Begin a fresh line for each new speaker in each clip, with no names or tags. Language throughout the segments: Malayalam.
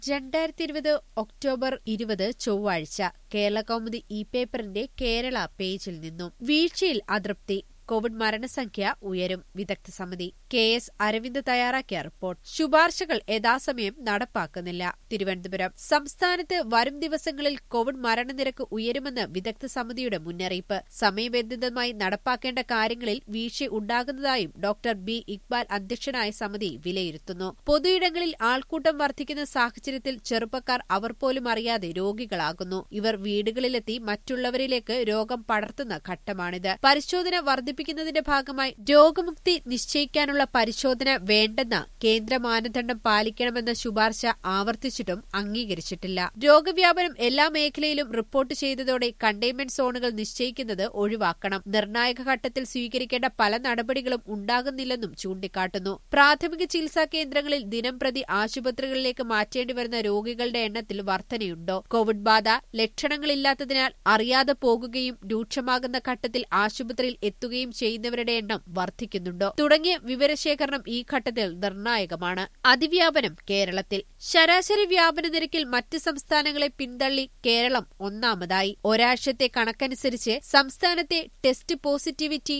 2020 ഒക്ടോബർ 20 ചൊവ്വാഴ്ച കേരളകൗമുദി പേപ്പറിന്റെ കേരള പേജിൽ നിന്നും വീഴ്ചയിൽ അതൃപ്തി. കോവിഡ് മരണസംഖ്യ ഉയരും. വിദഗ്ധ സമിതി KS അരവിന്ദ് തയ്യാറാക്കിയ റിപ്പോർട്ട്. ശുപാർശകൾ യഥാസമയം നടപ്പാക്കുന്നില്ല. തിരുവനന്തപുരം. സംസ്ഥാനത്ത് വരും ദിവസങ്ങളിൽ കോവിഡ് മരണനിരക്ക് ഉയരുമെന്ന് വിദഗ്ധ സമിതിയുടെ മുന്നറിയിപ്പ്. സമയബന്ധിതമായി നടപ്പാക്കേണ്ട കാര്യങ്ങളിൽ വീഴ്ച ഉണ്ടാകുന്നതായും ഡോക്ടർ ബി ഇക്ബാൽ അധ്യക്ഷനായ സമിതി വിലയിരുത്തുന്നു. പൊതുയിടങ്ങളിൽ ആൾക്കൂട്ടം വർദ്ധിക്കുന്ന സാഹചര്യത്തിൽ ചെറുപ്പക്കാർ അവർ പോലും അറിയാതെ രോഗികളാകുന്നു. ഇവർ വീടുകളിലെത്തി മറ്റുള്ളവരിലേക്ക് രോഗം പടർത്തുന്ന ഘട്ടമാണിത്. പരിശോധന വർദ്ധിപ്പിക്കുന്നതിന്റെ ഭാഗമായി രോഗമുക്തി നിശ്ചയിക്കാനുള്ള പരിശോധന വേണ്ടെന്ന കേന്ദ്ര മാനദണ്ഡം പാലിക്കണമെന്ന ശുപാർശ ആവർത്തിച്ചിട്ടും അംഗീകരിച്ചിട്ടില്ല. രോഗവ്യാപനം എല്ലാ മേഖലയിലും റിപ്പോർട്ട് ചെയ്തതോടെ കണ്ടെയ്ൻമെന്റ് സോണുകൾ നിശ്ചയിക്കുന്നത് ഒഴിവാക്കണം. നിർണായക ഘട്ടത്തിൽ സ്വീകരിക്കേണ്ട പല നടപടികളും ഉണ്ടാകുന്നില്ലെന്നും ചൂണ്ടിക്കാട്ടുന്നു. പ്രാഥമിക ചികിത്സാ കേന്ദ്രങ്ങളിൽ ദിനംപ്രതി ആശുപത്രികളിലേക്ക് മാറ്റേണ്ടിവരുന്ന രോഗികളുടെ എണ്ണത്തിൽ വർധനയുണ്ടോ? കോവിഡ് ബാധ ലക്ഷണങ്ങളില്ലാത്തതിനാൽ അറിയാതെ പോകുകയും രൂക്ഷമാകുന്ന ഘട്ടത്തിൽ ആശുപത്രിയിൽ എത്തുകയും ചെയ്യുന്നവരുടെ എണ്ണം വർദ്ധിക്കുന്നുണ്ടോ? തുടങ്ങിയ വിവരശേഖരണം ഈ ഘട്ടത്തിൽ നിർണായകമാണ്. അതിവ്യാപനം കേരളത്തിൽ. ശരാശരി വ്യാപന നിരക്കിൽ മറ്റ് സംസ്ഥാനങ്ങളെ പിന്തള്ളി കേരളം ഒന്നാമതായി. ഒരാഴ്ചത്തെ കണക്കനുസരിച്ച് സംസ്ഥാനത്തെ ടെസ്റ്റ് പോസിറ്റിവിറ്റി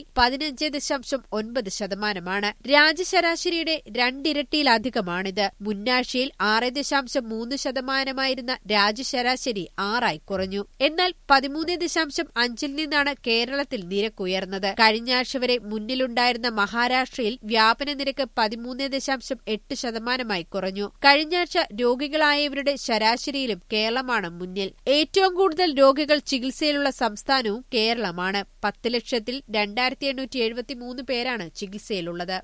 15.9%. രാജ്യശരാശരിയുടെ രണ്ടിരട്ടിയിലധികമാണിത്. മുന്നാഴ്ചയിൽ 6.3% രാജ്യശരാശരി 6 കുറഞ്ഞു. എന്നാൽ 13.5 നിന്നാണ് കേരളത്തിൽ നിരക്കുയർന്നത്. കഴിഞ്ഞയാഴ്ച വരെ മുന്നിലുണ്ടായിരുന്ന മഹാരാഷ്ട്രയിൽ വ്യാപന നിരക്ക് 13.8% കുറഞ്ഞു. കഴിഞ്ഞയാഴ്ച രോഗികളായവരുടെ ശരാശരിയിലും കേരളമാണ് മുന്നിൽ. ഏറ്റവും കൂടുതൽ രോഗികൾ ചികിത്സയിലുള്ള സംസ്ഥാനവും കേരളമാണ്. 10,00,000-ൽ 2,873 പേരാണ് ചികിത്സയിലുള്ളത്.